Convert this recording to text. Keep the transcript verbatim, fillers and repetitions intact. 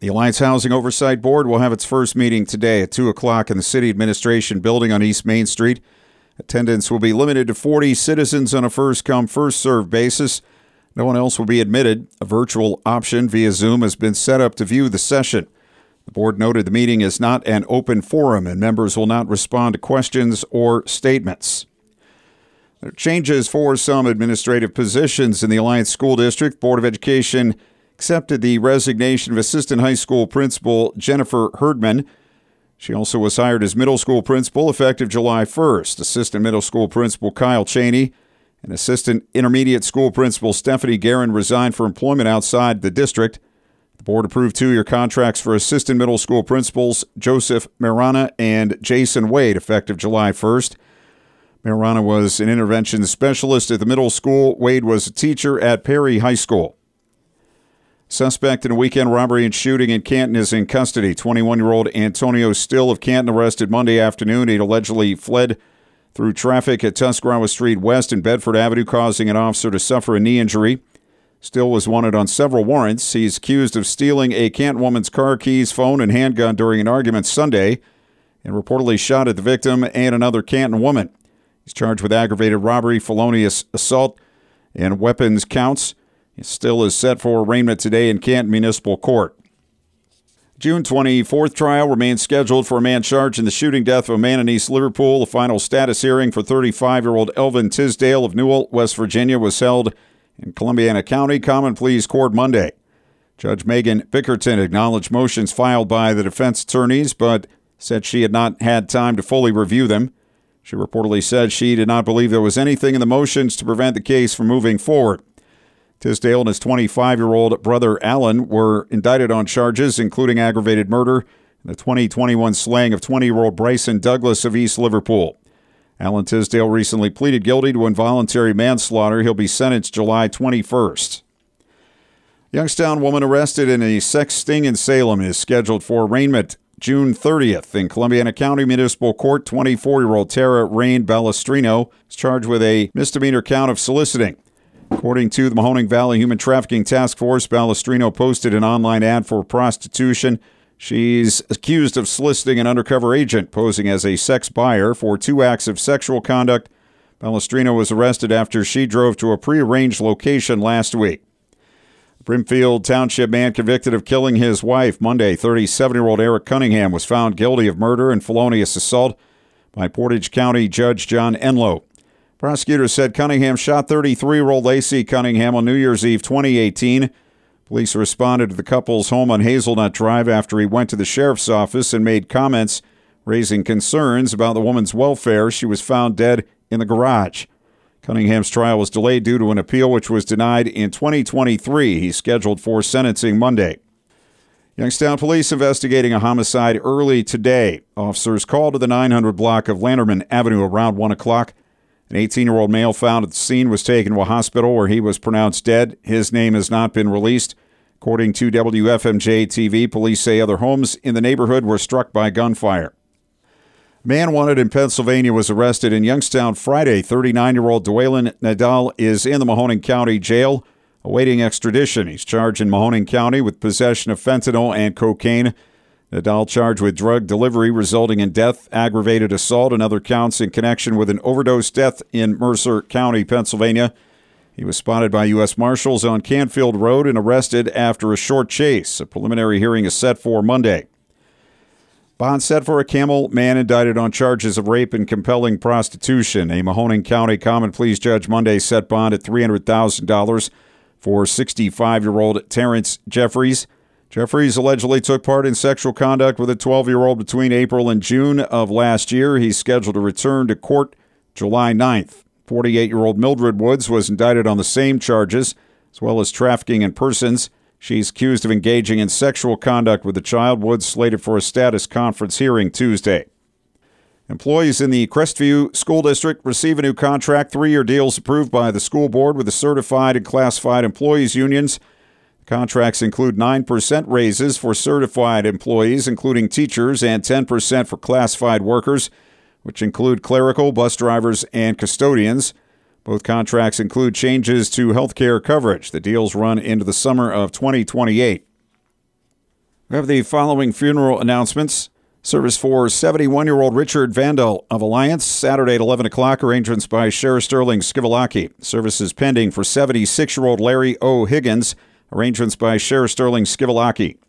The Alliance Housing Oversight Board will have its first meeting today at two o'clock in the City Administration Building on East Main Street. Attendance will be limited to forty citizens on a first-come, first-served basis. No one else will be admitted. A virtual option via Zoom has been set up to view the session. The board noted the meeting is not an open forum and members will not respond to questions or statements. There are changes for some administrative positions in the Alliance School District. Board of Education accepted the resignation of Assistant High School Principal Jennifer Herdman. She also was hired as Middle School Principal effective July first. Assistant Middle School Principal Kyle Cheney and Assistant Intermediate School Principal Stephanie Guerin resigned for employment outside the district. The board approved two-year contracts for Assistant Middle School Principals Joseph Marana and Jason Wade effective July first. Marana was an intervention specialist at the middle school. Wade was a teacher at Perry High School. Suspect in a weekend robbery and shooting in Canton is in custody. twenty-one-year-old Antonio Still of Canton arrested Monday afternoon. He allegedly fled through traffic at Tuscarawas Street West and Bedford Avenue, causing an officer to suffer a knee injury. Still was wanted on several warrants. He's accused of stealing a Canton woman's car keys, phone, and handgun during an argument Sunday and reportedly shot at the victim and another Canton woman. He's charged with aggravated robbery, felonious assault, and weapons counts. He still is set for arraignment today in Canton Municipal Court. June twenty-fourth trial remains scheduled for a man charged in the shooting death of a man in East Liverpool. A final status hearing for thirty-five-year-old Elvin Tisdale of Newell, West Virginia, was held in Columbiana County Common Pleas Court Monday. Judge Megan Bickerton acknowledged motions filed by the defense attorneys, but said she had not had time to fully review them. She reportedly said she did not believe there was anything in the motions to prevent the case from moving forward. Tisdale and his twenty-five-year-old brother Alan were indicted on charges including aggravated murder and the twenty twenty-one slaying of twenty-year-old Bryson Douglas of East Liverpool. Alan Tisdale recently pleaded guilty to involuntary manslaughter. He'll be sentenced July twenty-first. Youngstown woman arrested in a sex sting in Salem is scheduled for arraignment June thirtieth in Columbiana County Municipal Court. twenty-four-year-old Tara Rain Balestrino is charged with a misdemeanor count of soliciting. According to the Mahoning Valley Human Trafficking Task Force, Balestrino posted an online ad for prostitution. She's accused of soliciting an undercover agent posing as a sex buyer for two acts of sexual conduct. Balestrino was arrested after she drove to a prearranged location last week. Brimfield Township man convicted of killing his wife Monday. thirty-seven-year-old Eric Cunningham was found guilty of murder and felonious assault by Portage County Judge John Enlow. Prosecutors said Cunningham shot thirty-three-year-old Lacey Cunningham on New Year's Eve twenty eighteen. Police responded to the couple's home on Hazelnut Drive after he went to the sheriff's office and made comments raising concerns about the woman's welfare. She was found dead in the garage. Cunningham's trial was delayed due to an appeal which was denied in twenty twenty-three. He's scheduled for sentencing Monday. Youngstown police investigating a homicide early today. Officers called to the nine hundred block of Lanterman Avenue around one o'clock. An eighteen-year-old male found at the scene was taken to a hospital where he was pronounced dead. His name has not been released. According to W F M J T V, police say other homes in the neighborhood were struck by gunfire. A man wanted in Pennsylvania was arrested in Youngstown Friday. thirty-nine-year-old Dwaylen Nadal is in the Mahoning County Jail awaiting extradition. He's charged in Mahoning County with possession of fentanyl and cocaine. Nadal charged with drug delivery resulting in death, aggravated assault, and other counts in connection with an overdose death in Mercer County, Pennsylvania. He was spotted by U S Marshals on Canfield Road and arrested after a short chase. A preliminary hearing is set for Monday. Bond set for a Camel man indicted on charges of rape and compelling prostitution. A Mahoning County Common Pleas judge Monday set bond at three hundred thousand dollars for sixty-five-year-old Terrence Jeffries. Jeffries allegedly took part in sexual conduct with a twelve-year-old between April and June of last year. He's scheduled to return to court July ninth. forty-eight-year-old Mildred Woods was indicted on the same charges, as well as trafficking in persons. She's accused of engaging in sexual conduct with a child. Woods slated for a status conference hearing Tuesday. Employees in the Crestview School District receive a new contract. Three-year deals approved by the school board with the certified and classified employees unions. Contracts include nine percent raises for certified employees, including teachers, and ten percent for classified workers, which include clerical, bus drivers, and custodians. Both contracts include changes to health care coverage. The deals run into the summer of twenty twenty-eight. We have the following funeral announcements. Service for seventy-one-year-old Richard Vandal of Alliance, Saturday at eleven o'clock. Arrangements by Sheriff Sterling Skivalaki. Services pending for seventy-six-year-old Larry O. Higgins. Arrangements by Sheriff Sterling Skivalaki.